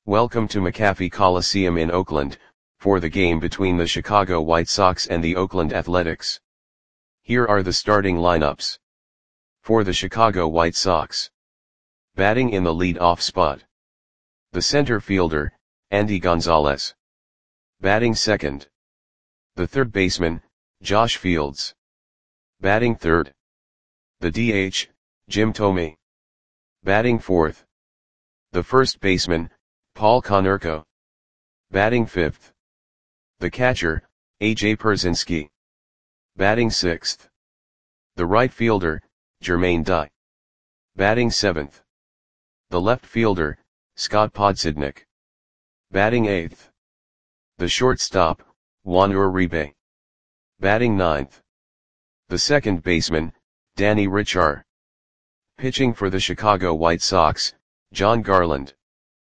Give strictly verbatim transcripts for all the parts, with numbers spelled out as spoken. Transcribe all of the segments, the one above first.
Welcome to McAfee Coliseum in Oakland, for the game between the Chicago White Sox and the Oakland Athletics. Here are the starting lineups. For the Chicago White Sox. Batting in the lead-off spot. The center fielder, Andy Gonzalez. Batting second. The third baseman, Josh Fields. Batting third. The D H, Jim Thome. Batting fourth. The first baseman, Paul Konerko. Batting fifth. The catcher, A J Pierzynski. Batting sixth. The right fielder, Jermaine Dye. Batting seventh. The left fielder, Scott Podsednik. Batting eighth. The shortstop, Juan Uribe. Batting ninth. The second baseman, Danny Richar. Pitching for the Chicago White Sox, Jon Garland.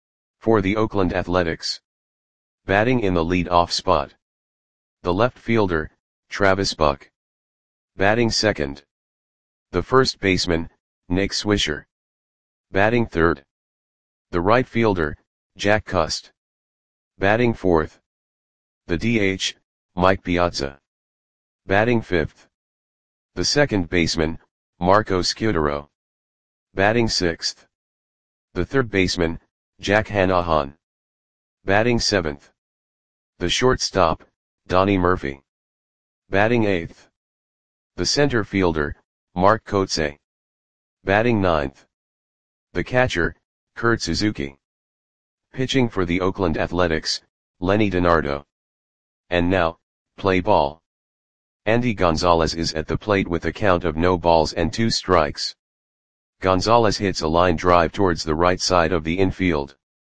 For the Oakland Athletics. Batting in the lead-off spot. The left fielder, Travis Buck. Batting second. The first baseman, Nick Swisher. Batting third. The right fielder, Jack Cust. Batting fourth. The D H, Mike Piazza. Batting fifth. The second baseman, Marco Scutaro. Batting sixth. The third baseman, Jack Hanahan. Batting seventh. The shortstop, Donnie Murphy. Batting eighth. The center fielder, Mark Kotsay. Batting ninth. The catcher, Kurt Suzuki. Pitching for the Oakland Athletics, Lenny DiNardo. And now, play ball. Andy Gonzalez is at the plate with a count of no balls and two strikes. Gonzalez hits a line drive towards the right side of the infield.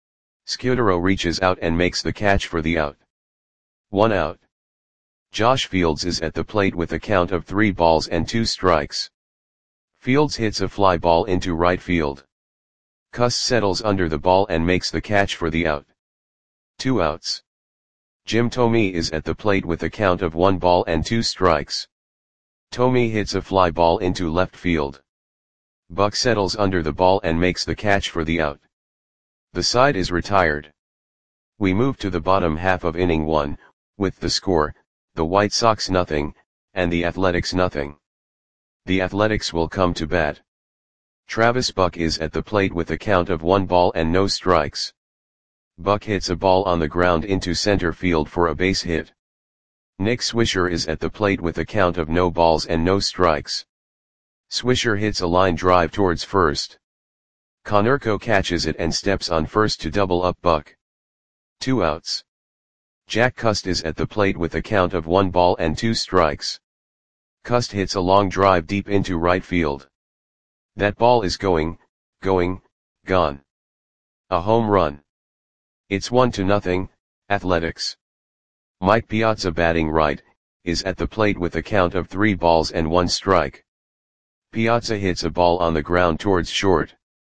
Scutaro reaches out and makes the catch for the out. One out. Josh Fields is at the plate with a count of three balls and two strikes. Fields hits a fly ball into right field. Cust settles under the ball and makes the catch for the out. Two outs. Jim Thome is at the plate with a count of one ball and two strikes. Thome hits a fly ball into left field. Buck settles under the ball and makes the catch for the out. The side is retired. We move to the bottom half of inning one, with the score, the White Sox nothing, and the Athletics nothing. The Athletics will come to bat. Travis Buck is at the plate with a count of one ball and no strikes. Buck hits a ball on the ground into center field for a base hit. Nick Swisher is at the plate with a count of no balls and no strikes. Swisher hits a line drive towards first. Konerko catches it and steps on first to double up Buck. Two outs. Jack Cust is at the plate with a count of one ball and two strikes. Cust hits a long drive deep into right field. That ball is going, going, gone. A home run. It's one to nothing, Athletics. Mike Piazza, batting right, is at the plate with a count of three balls and one strike. Piazza hits a ball on the ground towards short.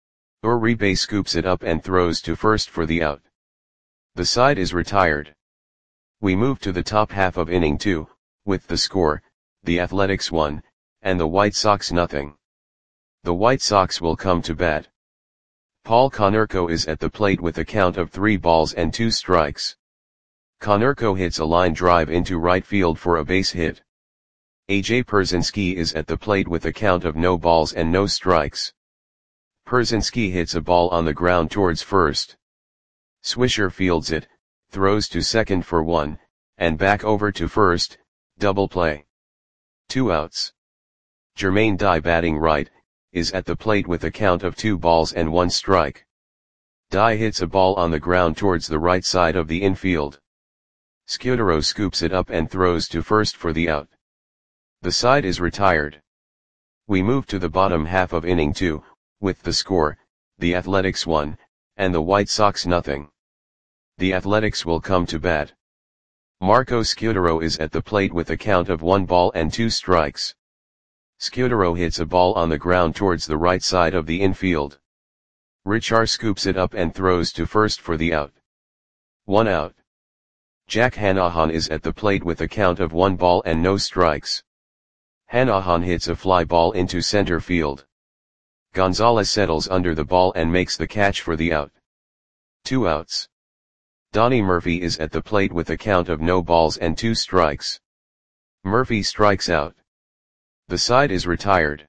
Uribe scoops it up and throws to first for the out. The side is retired. We move to the top half of inning two, with the score, the Athletics one, and the White Sox nothing. The White Sox will come to bat. Paul Konerko is at the plate with a count of three balls and two strikes. Konerko hits a line drive into right field for a base hit. A J Pierzynski is at the plate with a count of no balls and no strikes. Pierzynski hits a ball on the ground towards first. Swisher fields it, throws to second for one, and back over to first, double play. Two outs. Jermaine Dye, batting right, is at the plate with a count of two balls and one strike. Dye hits a ball on the ground towards the right side of the infield. Scutaro scoops it up and throws to first for the out. The side is retired. We move to the bottom half of inning two, with the score, the Athletics one, and the White Sox nothing. The Athletics will come to bat. Marco Scutaro is at the plate with a count of one ball and two strikes. Scutaro hits a ball on the ground towards the right side of the infield. Richar scoops it up and throws to first for the out. One out. Jack Hanahan is at the plate with a count of one ball and no strikes. Hanahan hits a fly ball into center field. Gonzalez settles under the ball and makes the catch for the out. Two outs. Donnie Murphy is at the plate with a count of no balls and two strikes. Murphy strikes out. The side is retired.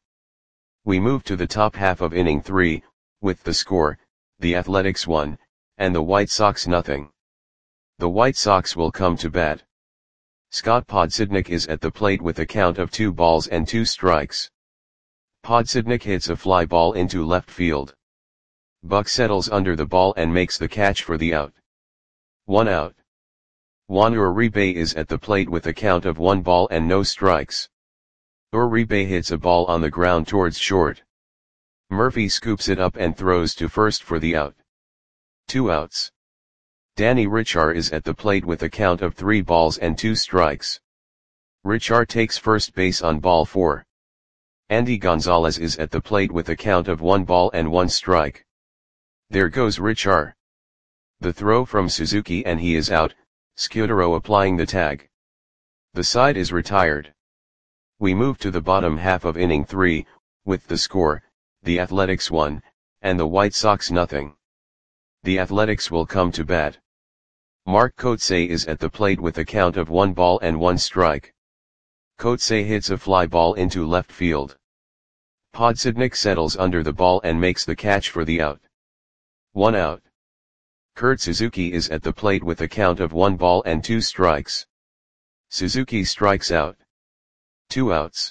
We move to the top half of inning three, with the score, the Athletics one, and the White Sox nothing. The White Sox will come to bat. Scott Podsednik is at the plate with a count of two balls and two strikes. Podsednik hits a fly ball into left field. Buck settles under the ball and makes the catch for the out. One out. Juan Uribe is at the plate with a count of one ball and no strikes. Uribe hits a ball on the ground towards short. Murphy scoops it up and throws to first for the out. Two outs. Danny Richard is at the plate with a count of three balls and two strikes. Richard takes first base on ball four. Andy Gonzalez is at the plate with a count of one ball and one strike. There goes Richard. The throw from Suzuki and he is out, Scudero applying the tag. The side is retired. We move to the bottom half of inning three, with the score, the Athletics one, and the White Sox nothing. The Athletics will come to bat. Mark Kotsay is at the plate with a count of one ball and one strike. Kotsay hits a fly ball into left field. Podsednik settles under the ball and makes the catch for the out. One out. Kurt Suzuki is at the plate with a count of one ball and two strikes. Suzuki strikes out. Two outs.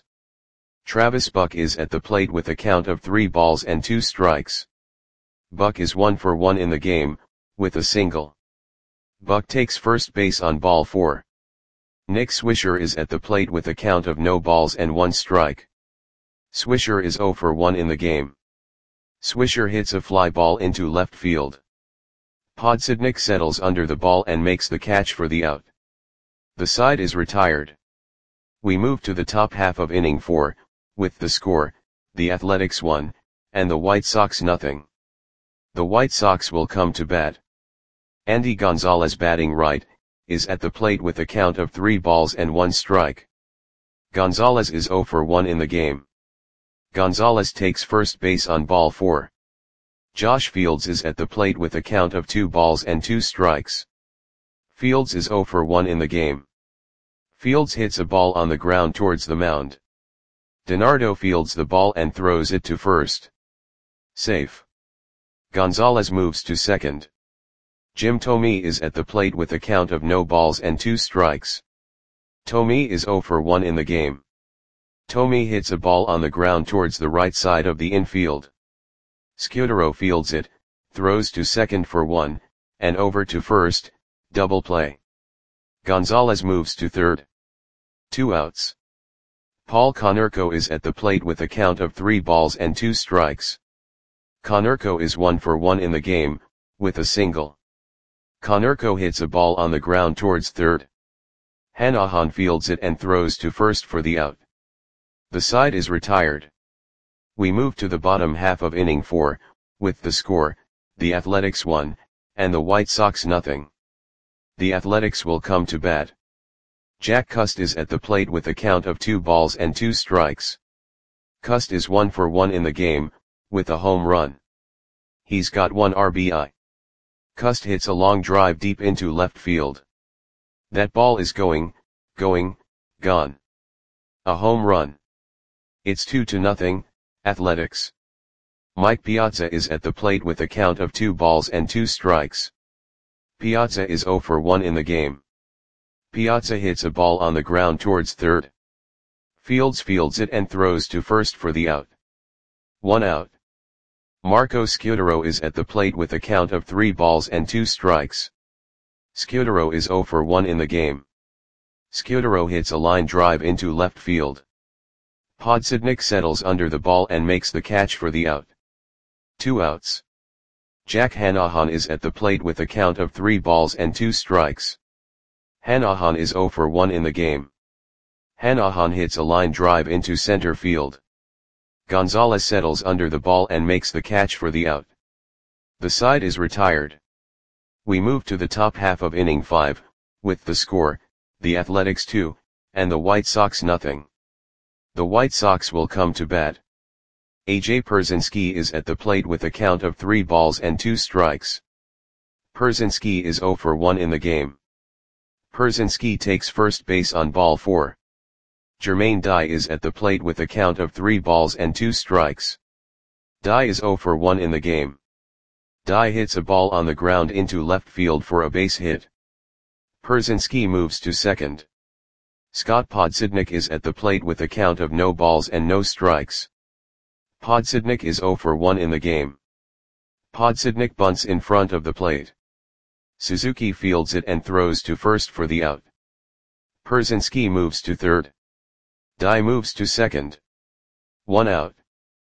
Travis Buck is at the plate with a count of three balls and two strikes. Buck is one for one in the game, with a single. Buck takes first base on ball four. Nick Swisher is at the plate with a count of no balls and one strike. Swisher is zero for one in the game. Swisher hits a fly ball into left field. Podsednik settles under the ball and makes the catch for the out. The side is retired. We move to the top half of inning four, with the score, the Athletics one, and the White Sox nothing. The White Sox will come to bat. Andy Gonzalez, batting right, is at the plate with a count of three balls and one strike. Gonzalez is zero for one in the game. Gonzalez takes first base on ball four. Josh Fields is at the plate with a count of two balls and two strikes. Fields is zero for one in the game. Fields hits a ball on the ground towards the mound. DiNardo fields the ball and throws it to first. Safe. Gonzalez moves to second. Jim Thome is at the plate with a count of no balls and two strikes. Thome is zero for one in the game. Thome hits a ball on the ground towards the right side of the infield. Scudero fields it, throws to second for one, and over to first, double play. Gonzalez moves to third. Two outs. Paul Konerko is at the plate with a count of three balls and two strikes. Konerko is one for one in the game, with a single. Konerko hits a ball on the ground towards third. Hanahan fields it and throws to first for the out. The side is retired. We move to the bottom half of inning four, with the score, the Athletics one, and the White Sox nothing. The Athletics will come to bat. Jack Cust is at the plate with a count of two balls and two strikes. Cust is one for one in the game, with a home run. He's got one R B I. Cust hits a long drive deep into left field. That ball is going, going, gone. A home run. It's two to nothing, Athletics. Mike Piazza is at the plate with a count of two balls and two strikes. Piazza is zero for one in the game. Piazza hits a ball on the ground towards third. Fields fields it and throws to first for the out. One out. Marco Scudero is at the plate with a count of three balls and two strikes. Scudero is zero for one in the game. Scudero hits a line drive into left field. Podsednik settles under the ball and makes the catch for the out. Two outs. Jack Hanahan is at the plate with a count of three balls and two strikes. Hanahan is zero for one in the game. Hanahan hits a line drive into center field. Gonzalez settles under the ball and makes the catch for the out. The side is retired. We move to the top half of inning five, with the score, the Athletics two, and the White Sox nothing. The White Sox will come to bat. A J Pierzynski is at the plate with a count of three balls and two strikes. Przynski is zero for one in the game. Przynski takes first base on ball four. Jermaine Dye is at the plate with a count of three balls and two strikes. Dye is zero for one in the game. Dye hits a ball on the ground into left field for a base hit. Przynski moves to second. Scott Podsednik is at the plate with a count of no balls and no strikes. Podsednik is zero for one in the game. Podsednik bunts in front of the plate. Suzuki fields it and throws to first for the out. Przynski moves to third. Dye moves to second. One out.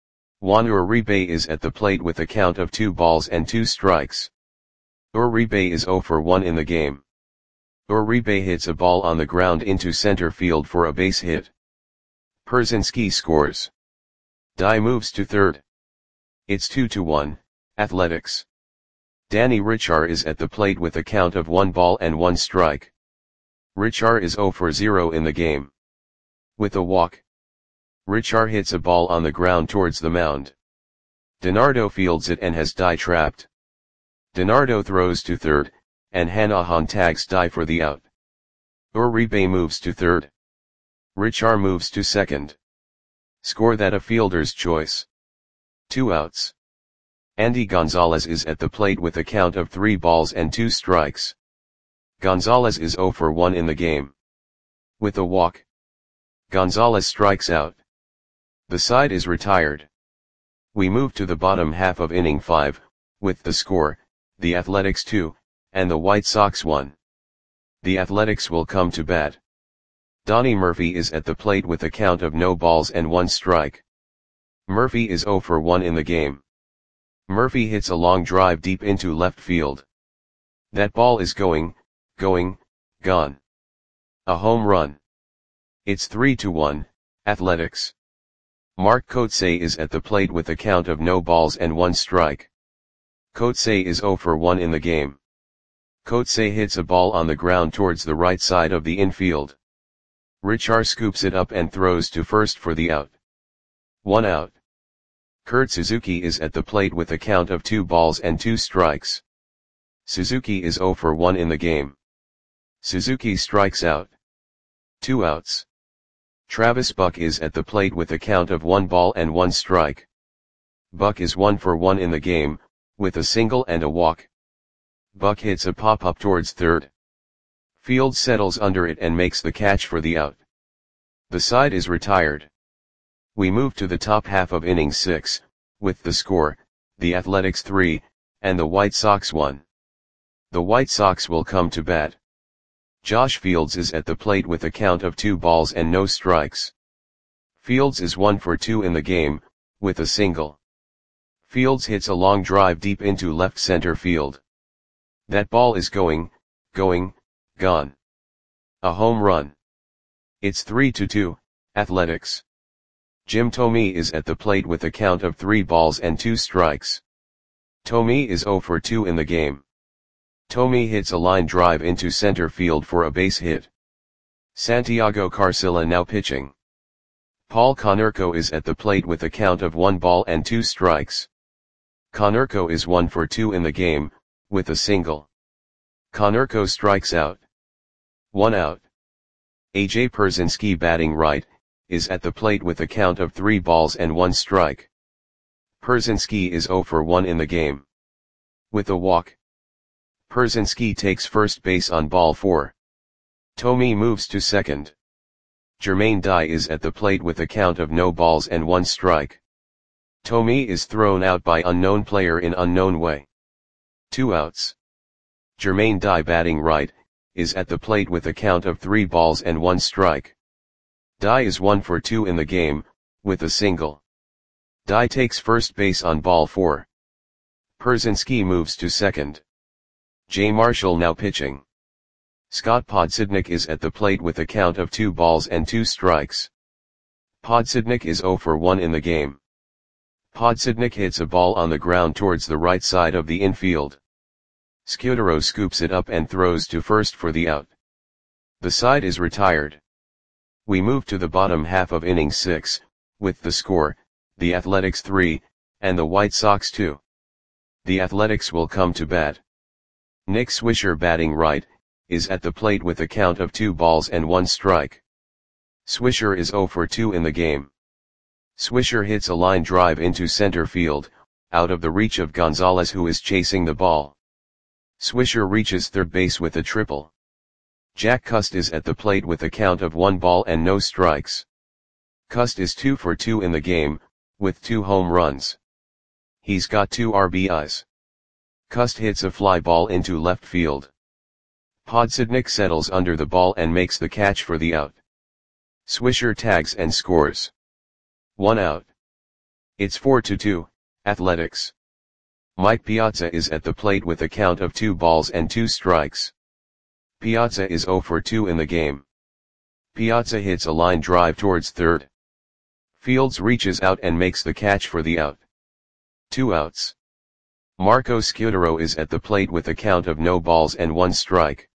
Juan Uribe is at the plate with a count of two balls and two strikes. Uribe is zero for one in the game. Uribe hits a ball on the ground into center field for a base hit. Przynski scores. Dye moves to third. It's two to one, Athletics. Danny Richar is at the plate with a count of one ball and one strike. Richar is zero for zero in the game. With a walk, Richar hits a ball on the ground towards the mound. DiNardo fields it and has Dye trapped. DiNardo throws to third, and Hanahan tags Dye for the out. Uribe moves to third. Richar moves to second. Score that a fielder's choice. Two outs. Andy Gonzalez is at the plate with a count of three balls and two strikes. Gonzalez is zero for one in the game. With a walk, Gonzalez strikes out. The side is retired. We move to the bottom half of inning five, with the score, the Athletics two, and the White Sox one. The Athletics will come to bat. Donnie Murphy is at the plate with a count of no balls and one strike. Murphy is zero for one in the game. Murphy hits a long drive deep into left field. That ball is going, going, gone. A home run. It's three to one, Athletics. Mark Kotsay is at the plate with a count of no balls and one strike. Kotsay is zero for one in the game. Kotsay hits a ball on the ground towards the right side of the infield. Richar scoops it up and throws to first for the out. One out. Kurt Suzuki is at the plate with a count of two balls and two strikes. Suzuki is zero for one in the game. Suzuki strikes out. Two outs. Travis Buck is at the plate with a count of one ball and one strike. Buck is one for one in the game, with a single and a walk. Buck hits a pop-up towards third. Fields settles under it and makes the catch for the out. The side is retired. We move to the top half of inning six, with the score, the Athletics three, and the White Sox one. The White Sox will come to bat. Josh Fields is at the plate with a count of two balls and no strikes. Fields is one for two in the game, with a single. Fields hits a long drive deep into left center field. That ball is going, going, gone. A home run. It's three to two, Athletics. Jim Thome is at the plate with a count of three balls and two strikes. Thome is zero for two in the game. Thome hits a line drive into center field for a base hit. Santiago Carcilla now pitching. Paul Konerko is at the plate with a count of one ball and two strikes. Konerko is one for two in the game, with a single. Konerko strikes out. One out. A J Przynski batting right, is at the plate with a count of three balls and one strike. Przynski is zero for one in the game. With a walk, Przynski takes first base on ball four. Thome moves to second. Jermaine Dye is at the plate with a count of no balls and one strike. Thome is thrown out by unknown player in unknown way. Two outs. Jermaine Dye batting right, is at the plate with a count of three balls and one strike. Dye is one for two in the game, with a single. Dye takes first base on ball four. Przynski moves to second. Jay Marshall now pitching. Scott Podsednik is at the plate with a count of two balls and two strikes. Podsednik is zero for one in the game. Podsednik hits a ball on the ground towards the right side of the infield. Scudero scoops it up and throws to first for the out. The side is retired. We move to the bottom half of inning six, with the score, the Athletics three, and the White Sox two. The Athletics will come to bat. Nick Swisher batting right, is at the plate with a count of two balls and one strike. Swisher is oh for two in the game. Swisher hits a line drive into center field, out of the reach of Gonzalez, who is chasing the ball. Swisher reaches third base with a triple. Jack Cust is at the plate with a count of one ball and no strikes. Cust is two for two in the game, with two home runs. He's got two R B Is. Cust hits a fly ball into left field. Podsednik settles under the ball and makes the catch for the out. Swisher tags and scores. One out. It's four to two, Athletics. Mike Piazza is at the plate with a count of two balls and two strikes. Piazza is oh for two in the game. Piazza hits a line drive towards third. Fields reaches out and makes the catch for the out. Two outs. Marco Scutaro is at the plate with a count of no balls and one strike.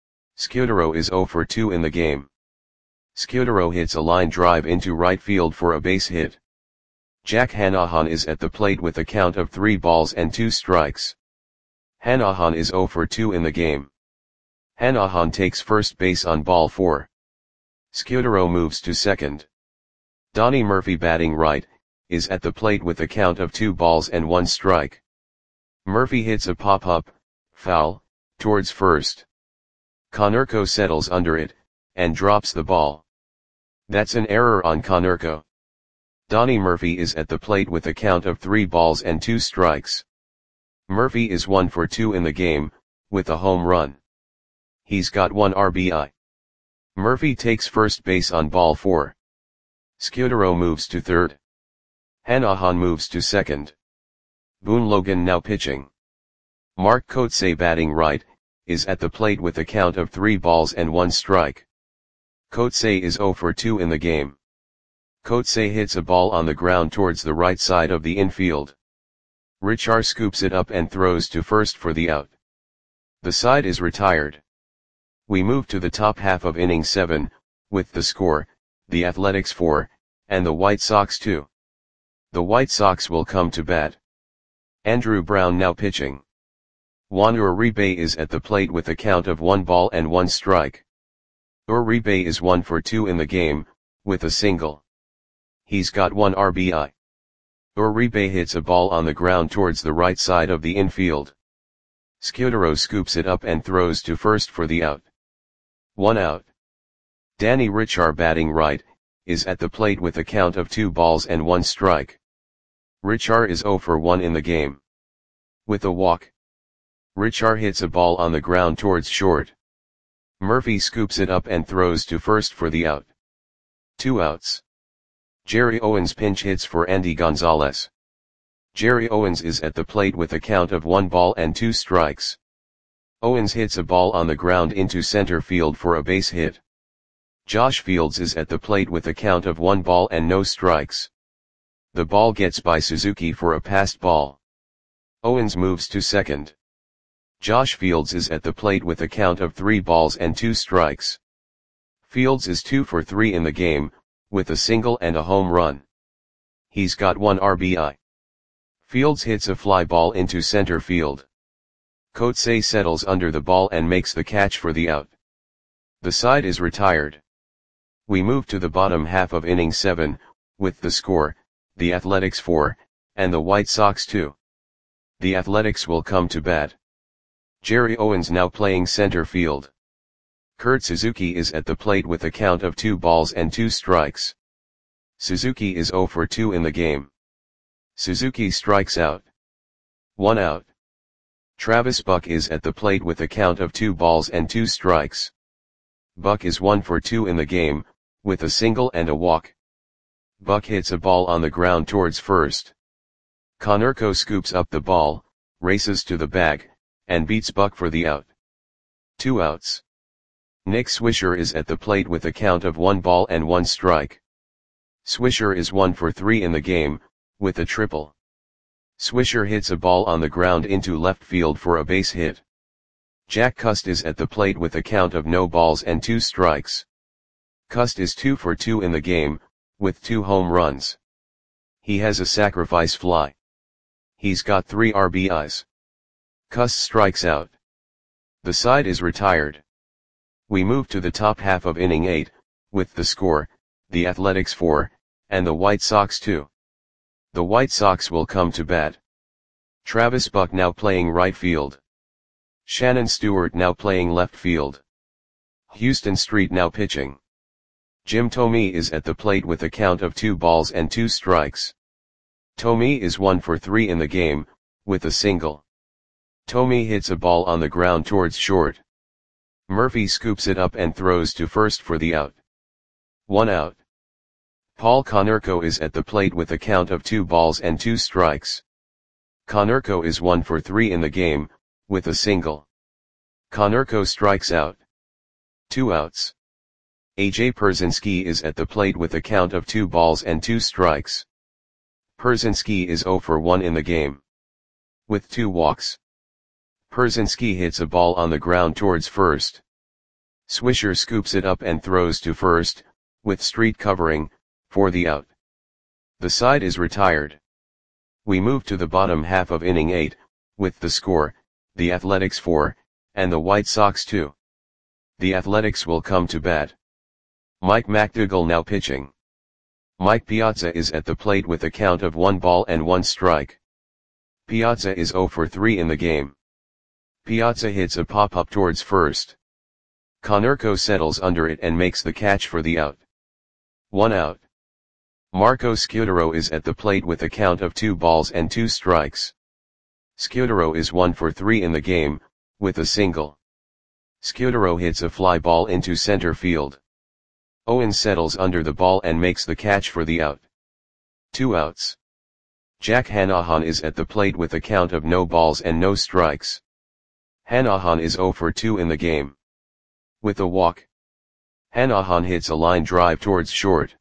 Scutaro is oh for two in the game. Scutaro hits a line drive into right field for a base hit. Jack Hanahan is at the plate with a count of three balls and two strikes. Hanahan is oh for two in the game. Hanahan takes first base on ball four. Scutaro moves to second. Donnie Murphy batting right, is at the plate with a count of two balls and one strike. Murphy hits a pop-up, foul, towards first. Konerko settles under it, and drops the ball. That's an error on Konerko. Donnie Murphy is at the plate with a count of three balls and two strikes. Murphy is one for two in the game, with a home run. He's got one R B I. Murphy takes first base on ball four. Scutaro moves to third. Hanahan moves to second. Boone Logan now pitching. Mark Kotsay batting right, is at the plate with a count of three balls and one strike. Kotsay is oh for two in the game. Kotsay hits a ball on the ground towards the right side of the infield. Richar scoops it up and throws to first for the out. The side is retired. We move to the top half of inning seven, with the score, the Athletics four, and the White Sox two. The White Sox will come to bat. Andrew Brown now pitching. Juan Uribe is at the plate with a count of one ball and one strike. Uribe is one for two in the game, with a single. He's got one R B I. Uribe hits a ball on the ground towards the right side of the infield. Scutaro scoops it up and throws to first for the out. One out. Danny Richar batting right, is at the plate with a count of two balls and one strike. Richar is oh for one in the game. With a walk. Richar hits a ball on the ground towards short. Murphy scoops it up and throws to first for the out. Two outs. Jerry Owens pinch hits for Andy Gonzalez. Jerry Owens is at the plate with a count of one ball and two strikes. Owens hits a ball on the ground into center field for a base hit. Josh Fields is at the plate with a count of one ball and no strikes. The ball gets by Suzuki for a passed ball. Owens moves to second. Josh Fields is at the plate with a count of three balls and two strikes. Fields is two for three in the game, with a single and a home run. He's got one R B I. Fields hits a fly ball into center field. Kotsay settles under the ball and makes the catch for the out. The side is retired. We move to the bottom half of inning seven, with the score, the Athletics four, and the White Sox two. The Athletics will come to bat. Jerry Owens now playing center field. Kurt Suzuki is at the plate with a count of two balls and two strikes. Suzuki is oh for two in the game. Suzuki strikes out. One out. Travis Buck is at the plate with a count of two balls and two strikes. Buck is one for two in the game, with a single and a walk. Buck hits a ball on the ground towards first. Konerko scoops up the ball, races to the bag, and beats Buck for the out. Two outs. Nick Swisher is at the plate with a count of one ball and one strike. Swisher is one for three in the game, with a triple. Swisher hits a ball on the ground into left field for a base hit. Jack Cust is at the plate with a count of no balls and two strikes. Cust is two for two in the game, with two home runs. He has a sacrifice fly. He's got three R B Is. Cust strikes out. The side is retired. We move to the top half of inning eight, with the score, the Athletics four, and the White Sox two. The White Sox will come to bat. Travis Buck now playing right field. Shannon Stewart now playing left field. Houston Street now pitching. Jim Thome is at the plate with a count of two balls and two strikes. Thome is one for three in the game, with a single. Thome hits a ball on the ground towards short. Murphy scoops it up and throws to first for the out. One out. Paul Konerko is at the plate with a count of two balls and two strikes. Konerko is one for three in the game, with a single. Konerko strikes out. Two outs. A J Pierzynski is at the plate with a count of two balls and two strikes. Pierzynski is zero for one in the game, with two walks. Pierzynski hits a ball on the ground towards first. Swisher scoops it up and throws to first, with Street covering, for the out. The side is retired. We move to the bottom half of inning eight, with the score, the Athletics four, and the White Sox two. The Athletics will come to bat. Mike McDougall now pitching. Mike Piazza is at the plate with a count of one ball and one strike. Piazza is zero for three in the game. Piazza hits a pop-up towards first. Konerko settles under it and makes the catch for the out. One out. Marco Scutaro is at the plate with a count of two balls and two strikes. Scutaro is one for three in the game, with a single. Scutaro hits a fly ball into center field. Owens settles under the ball and makes the catch for the out. Two outs. Jack Hanahan is at the plate with a count of no balls and no strikes. Hanahan is zero for two in the game, with a walk. Hanahan hits a line drive towards short.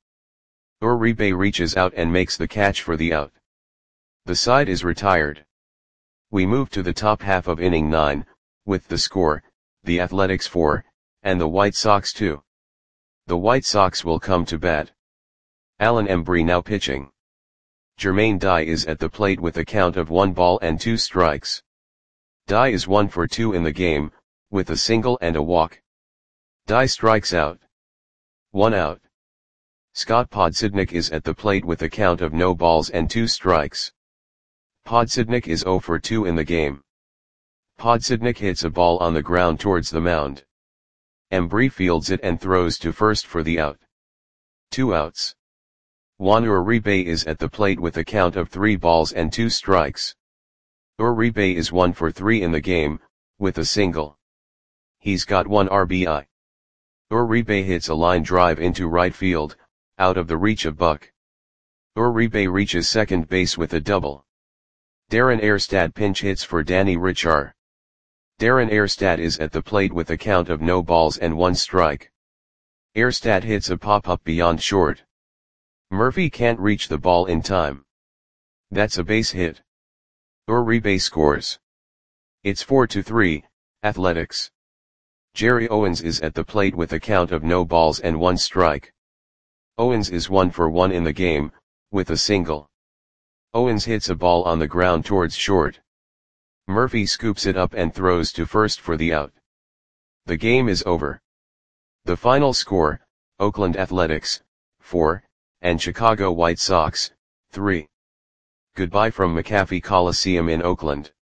Uribe reaches out and makes the catch for the out. The side is retired. We move to the top half of inning nine, with the score, the Athletics four, and the White Sox two. The White Sox will come to bat. Alan Embry now pitching. Jermaine Dye is at the plate with a count of one ball and two strikes. Dye is one for two in the game, with a single and a walk. Dye strikes out. One out. Scott Podsednik is at the plate with a count of no balls and two strikes. Podsednik is zero for two in the game. Podsednik hits a ball on the ground towards the mound. Embry fields it and throws to first for the out. Two outs. Juan Uribe is at the plate with a count of three balls and two strikes. Uribe is one for three in the game, with a single. He's got one R B I. Uribe hits a line drive into right field, out of the reach of Buck. Uribe reaches second base with a double. Darren Erstad pinch hits for Danny Richar. Darren Erstad is at the plate with a count of no balls and one strike. Erstad hits a pop-up beyond short. Murphy can't reach the ball in time. That's a base hit. Uribe scores. It's four to three, Athletics. Jerry Owens is at the plate with a count of no balls and one strike. Owens is one for one in the game, with a single. Owens hits a ball on the ground towards short. Murphy scoops it up and throws to first for the out. The game is over. The final score, Oakland Athletics, four, and Chicago White Sox, three. Goodbye from McAfee Coliseum in Oakland.